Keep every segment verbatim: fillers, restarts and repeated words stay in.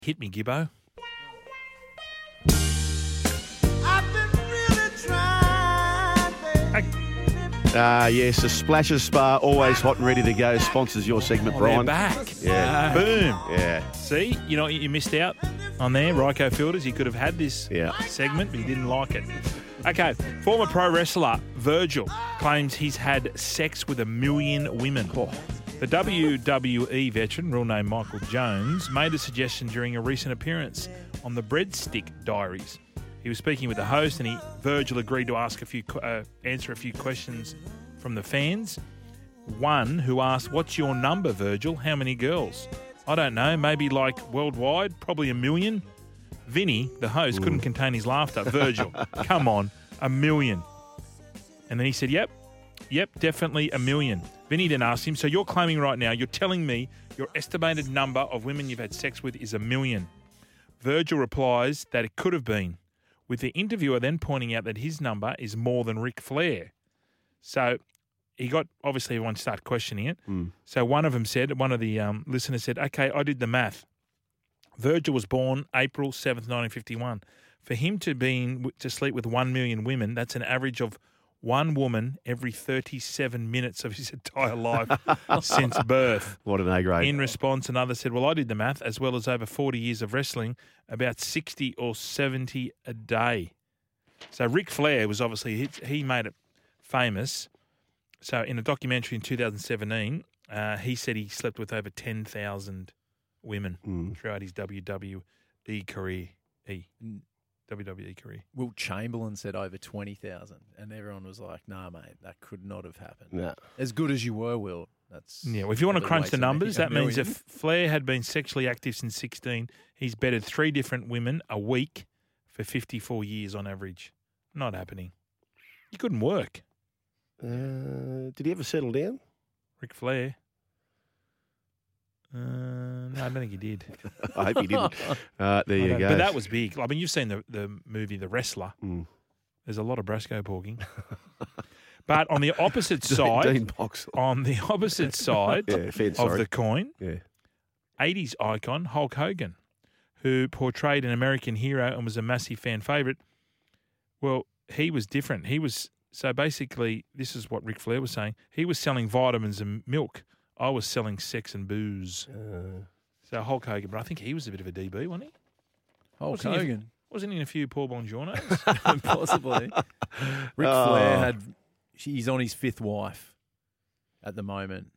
Hit me, Gibbo. Ah, uh, yes, the Splashes Spa, always hot and ready to go, sponsors your segment, Oh, Brian. they're back. Yeah. Uh, boom. Yeah. See, you know, you missed out on there. Ryco Fielders, you could have had this Yeah. segment, but you didn't like it. Okay, former pro wrestler Virgil claims he's had sex with a million women. The W W E veteran, real name Michael Jones, made the suggestion during a recent appearance on the Breadstick Diaries. He was speaking with the host, and he Virgil agreed to ask a few, uh, answer a few questions from the fans. One who asked, "What's your number, Virgil? How many girls?" I don't know, maybe like worldwide, probably a million. Vinny, the host, mm. couldn't contain his laughter. Virgil, come on, a million. And then he said, "Yep, yep, definitely a million." Vinny then asked him, "So you're claiming right now, you're telling me your estimated number of women you've had sex with is a million?" Virgil replies that it could have been, with the interviewer then pointing out that his number is more than Ric Flair. So he got, obviously everyone started questioning it. Mm. So one of them said, one of the um, listeners said, "Okay, I did the math. Virgil was born April seventh, nineteen fifty-one. For him to be to sleep with one million women, that's an average of one woman every thirty-seven minutes of his entire life since birth." What an A grade. In response, another said, "Well, I did the math, as well as over forty years of wrestling, about sixty or seventy a day." So Ric Flair was obviously, he, he made it famous. So in a documentary in two thousand seventeen, uh, he said he slept with over ten thousand women mm. throughout his W W E career. E. W W E career. Wilt Chamberlain said over twenty thousand, and everyone was like, "Nah, mate, that could not have happened." No. As good as you were, Wilt. That's yeah. Well, if you want to crunch the numbers, that means million. if Flair had been sexually active since sixteen, he's bedded three different women a week for fifty-four years on average. Not happening. You couldn't work. Uh, did he ever settle down? Ric Flair. Uh, no, I don't think he did. I hope he didn't. Uh, there you go. But that was big. I mean, you've seen the, the movie The Wrestler. Mm. There's a lot of Brasco porking. But on the opposite side, Dean Boxall. on the opposite side yeah, fair, of sorry. the coin, yeah. eighties icon Hulk Hogan, who portrayed an American hero and was a massive fan favourite. Well, he was different. He was so basically, this is what Ric Flair was saying. He was selling vitamins and milk. I was selling sex and booze. Uh, so Hulk Hogan, but I think he was a bit of a D B, wasn't he? Hulk wasn't Hogan. He in, wasn't he in a few Paul Bongiornos? Possibly. Ric Oh. Flair had, he's on his fifth wife at the moment.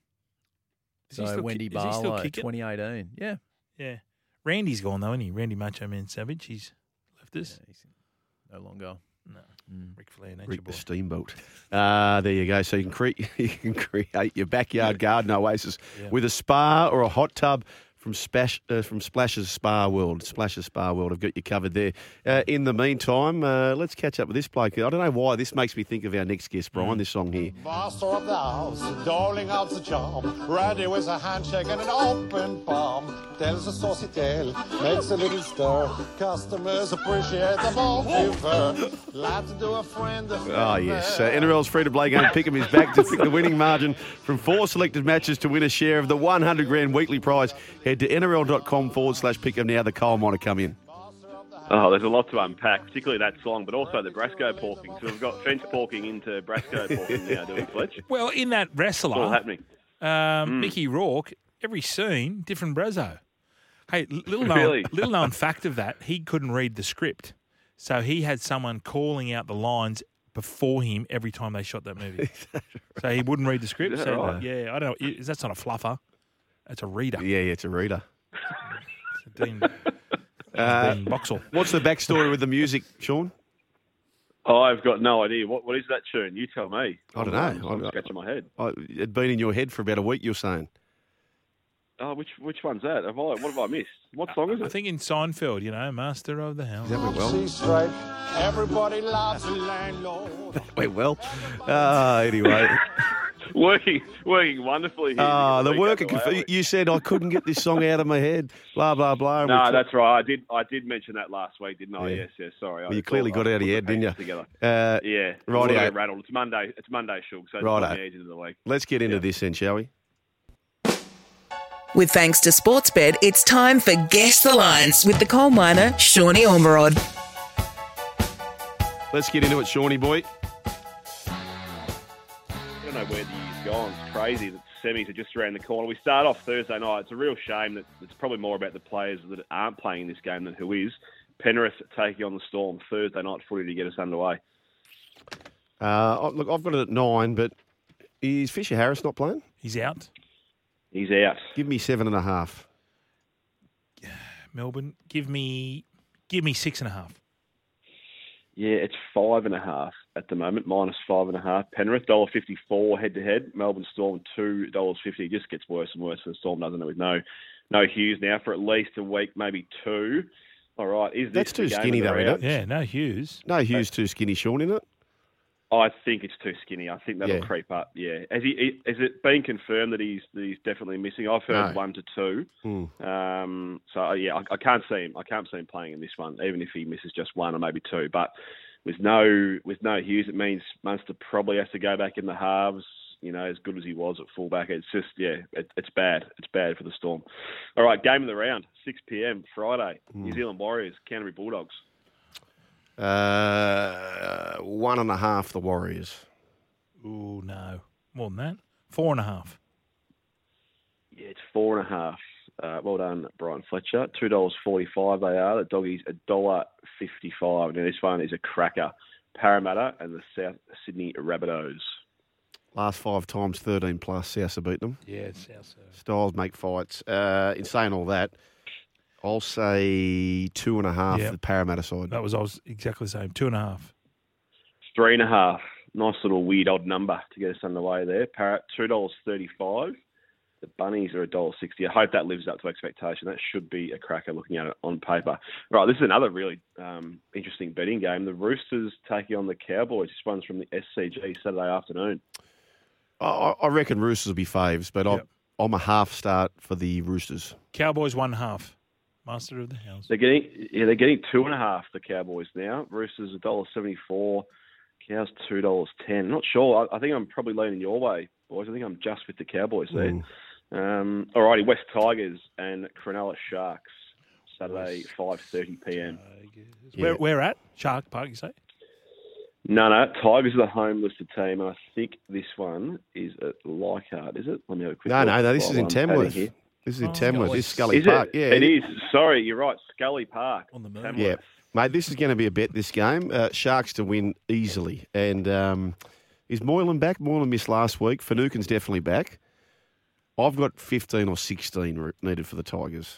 Is he So still Wendy ki- is he still Barlow, kicking? twenty eighteen. Yeah. Yeah. Randy's gone though, isn't he? Randy Macho Man Savage. He's left us. Yeah, he's no longer. No. Mm. Ric Flair, nature Rick boy. the Steamboat. Uh, there you go. So you can create you can create your backyard garden oasis Yeah. with a spa or a hot tub from Splash uh, from Splash's Spa World. Splash's Spa World. I've got you covered there. Uh, in the meantime, uh, let's catch up with this bloke. I don't know why this makes me think of our next guest, Brian. Mm. This song here. Master of the house, doling out the charm, ready with a handshake and an open palm. Tells a saucy tale, makes a little stir. Customers appreciate the ball giver. Glad to do a friend a favor. Oh, yes. Uh, N R L's free-to-play game Pick'em is back to pick the winning margin from four selected matches to win a share of the one hundred grand weekly prize. Head to nrl.com forward slash Pick'em now. The coal miner come in. Oh, there's a lot to unpack, particularly that song, but also the Brasco porking. So we've got fence porking into Brasco porking now, do we, Fletch? Well, in that wrestler, It's all happening. Um, Mm. Mickey Rourke, every scene, different Brazo. Hey, little known, Really? little known fact of that, he couldn't read the script. So he had someone calling out the lines before him every time they shot that movie. So he wouldn't read the script. Is that So, right? yeah, I don't know. Is- That's not a fluffer. That's a reader. Yeah, yeah, it's a reader. It's a Dean, Uh, Dean Boxall. What's the backstory with the music, Sean? Oh, I've got no idea. What What is that tune? You tell me. I don't know. I'm, I'm I- scratching my head. I, it'd been in your head for about a week, you're saying. Oh, which which one's that? Have I, what have I missed? What song is I it? think in Seinfeld, you know, Master of the House. That went well. See straight, everybody loves a landlord. That went well. Uh, anyway. working working wonderfully here. Ah, to the get work. week underway. You said I couldn't get this song out of my head. Blah, blah, blah. and we No, talked- that's right. I did I did mention that last week, didn't I? Yeah. Yes, yes. Sorry. Well, I you clearly thought got I it out of your put head, the didn't you? pieces Together. Uh, Yeah. Righty-o. A little bit rattled. It's Monday. It's Monday, Shug, so it's Righto. not the edge of the week. Let's get into Yeah. this then, shall we? With thanks to Sportsbet, it's time for Guess the Lines with the coal miner, Shawnee Ormerod. Let's get into it, Shawnee boy. I don't know where the year's gone. It's crazy that semis are just around the corner. We start off Thursday night. It's a real shame that it's probably more about the players that aren't playing in this game than who is. Penrith taking on the Storm Thursday night footy to get us underway. Uh, look, I've got it at nine, but is Fisher Harris not playing? He's out. He's out. Give me seven and a half. Melbourne, give me give me six and a half. Yeah, it's five and a half at the moment, minus five and a half. Penrith, one dollar fifty-four head-to-head. Melbourne Storm, two dollars fifty. It just gets worse and worse for the Storm, doesn't it, with no no Hughes now for at least a week, maybe two. All right, is this That's too the game skinny, of the though, isn't round? it? Yeah, no Hughes. No, Hughes too skinny, Sean, isn't it? I think it's too skinny. I think that'll Yeah. creep up. Yeah, has he? Has it been confirmed that he's that he's definitely missing? I've heard No. one to two. Mm. Um, so uh, yeah, I, I can't see him. I can't see him playing in this one, even if he misses just one or maybe two. But with no with no Hughes, it means Munster probably has to go back in the halves. You know, as good as he was at fullback, it's just yeah, it, it's bad. It's bad for the Storm. All right, game of the round, six p.m. Friday. Mm. New Zealand Warriors, Canterbury Bulldogs. Uh, one and a half, the Warriors. Ooh, no. More than that. Four and a half. Yeah, it's four and a half. Uh, well done, Brian Fletcher. Two dollars forty-five. They are the doggies. A dollar fifty-five. Now this one is a cracker. Parramatta and the South Sydney Rabbitohs. Last five times, thirteen plus. South have beaten them. Yeah, it's South. Styles make fights. Uh, in saying all that, I'll say two and a half Yep. for the Parramatta side. That was I was exactly the same. Two and a half. Three and a half. Nice little weird odd number to get us underway there. Parrot, two dollars thirty-five. The Bunnies are a dollar sixty. I hope that lives up to expectation. That should be a cracker looking at it on paper. Right, this is another really um, interesting betting game. The Roosters taking on the Cowboys. This one's from the S C G Saturday afternoon. I, I reckon Roosters will be faves, but Yep. I'm, I'm a half start for the Roosters. Cowboys one half. Master of the house. They're getting yeah, they're getting two and a half. The Cowboys now. Roosters a dollar seventy four. Cows two dollars ten. Not sure. I, I think I'm probably leaning your way, boys. I think I'm just with the Cowboys there. Mm. Um, alrighty, West Tigers and Cronulla Sharks. Saturday five thirty p.m. Yeah. Where where at? Shark Park, you say? No, no. Tigers are the home listed team, and I think this one is at Leichhardt. Is it? Let me have a quick No, look no, no. This while is in I'm padding Tamworth. here. This is in Oh, Tamworth. Scully. This is Scully Is Park. it? Yeah, it is. Sorry, you're right. Scully Park On the moon. Tamworth. Yeah, mate. This is going to be a bet. This game, uh, Sharks to win easily. And um, is Moylan back? Moylan missed last week. Finucane's definitely back. I've got fifteen or sixteen re- needed for the Tigers.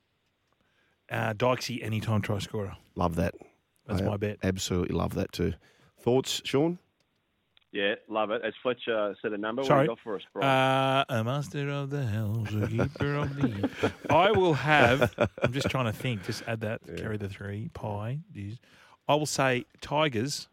Uh, Dykesy, anytime try scorer. Love that. That's I my bet. Absolutely love that too. Thoughts, Sean? Yeah, love it. As Fletcher said a number, what Sorry. do you got for us, Brian? Uh, a master of the house, a keeper of the. I will have. I'm just trying to think. Just add that. Carry the three. Pie. These. I will say Tigers.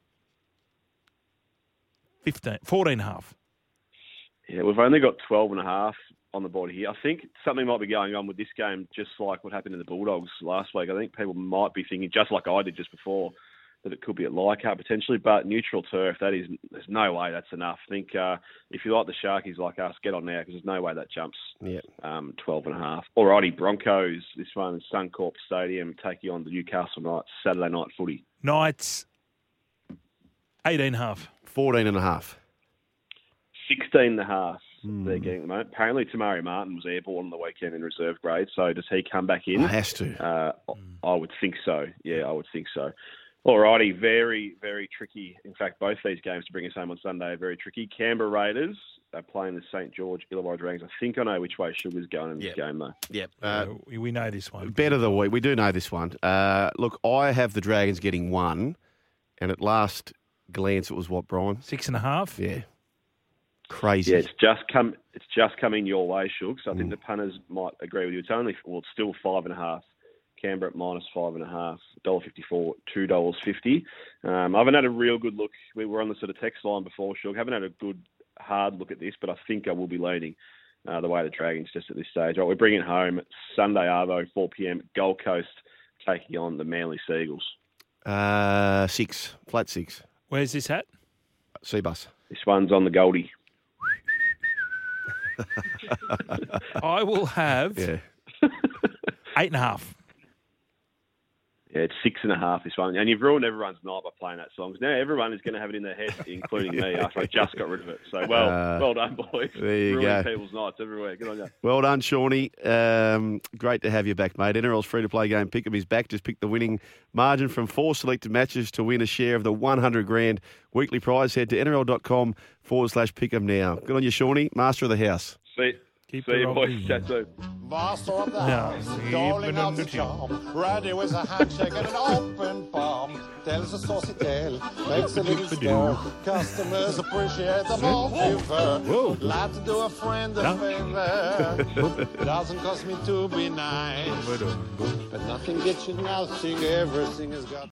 fifteen, fourteen and a half. Yeah, we've only got twelve and a half on the board here. I think something might be going on with this game, just like what happened to the Bulldogs last week. I think people might be thinking, just like I did just before, that it could be at Leichhardt potentially, but neutral turf, that is, there's no way that's enough. I think uh, if you like the Sharkies like us, get on now, because there's no way that jumps Yeah. um, twelve and a half. Alrighty, Broncos, this one, Suncorp Stadium, taking on the Newcastle Knights, Saturday night footy. Knights. eighteen and a half. fourteen and a half. sixteen and a half Hmm. they're getting at the moment. Apparently, Tamari Martin was airborne on the weekend in reserve grade, so does he come back in? It has to. Uh, I would think so. Yeah, I would think so. Alrighty, very, very tricky. In fact, both these games to bring us home on Sunday are very tricky. Canberra Raiders are playing the Saint George Illawarra Dragons. I think I know which way Sugar's going in this Yep. game, though. Yep. Uh, Uh, we, we know this one. bet of the week. We do know this one. Uh, look, I have the Dragons getting one, and at last glance, it was what, Brian? Six and a half. Yeah. Crazy. Yeah, it's just come. It's just coming your way, Shug. So I Mm. think the punters might agree with you. It's only well, it's still five and a half. Canberra at minus five and a half. Dollar fifty four, two dollars fifty. Um, I haven't had a real good look. We were on the sort of text line before, Shug. Haven't had a good hard look at this, but I think I will be leaning uh, the way the Dragons just at this stage. Right, we're bringing it home Sunday Arvo, four p.m. Gold Coast taking on the Manly Seagulls. Uh, six. Flat six. Where's this at? Seabus. This one's on the Goldie. I will have Yeah. eight and a half. Yeah, it's six and a half this one. And you've ruined everyone's night by playing that song. Now everyone is going to have it in their head, including me, after I just got rid of it. So, well, Uh, well done, boys. there you Ruining go. people's nights everywhere. Good on you. Well done, Shawnee. Um, great to have you back, mate. N R L's free-to-play game Pick'em is back. Just pick the winning margin from four selected matches to win a share of the one hundred grand weekly prize. Head to nrl.com forward slash Pick'em now. Good on you, Shawnee. Master of the house. See, Keep see it you, on boys. the- Chat soon. Master of the Yeah. house, Keep darling it of on the the charm, ready with a handshake and an open palm. Tells a saucy tale, makes a little stir. Customers appreciate the multiver. Glad to do a friend a favor. Doesn't cost me to be nice, but nothing gets you nothing. Everything has got.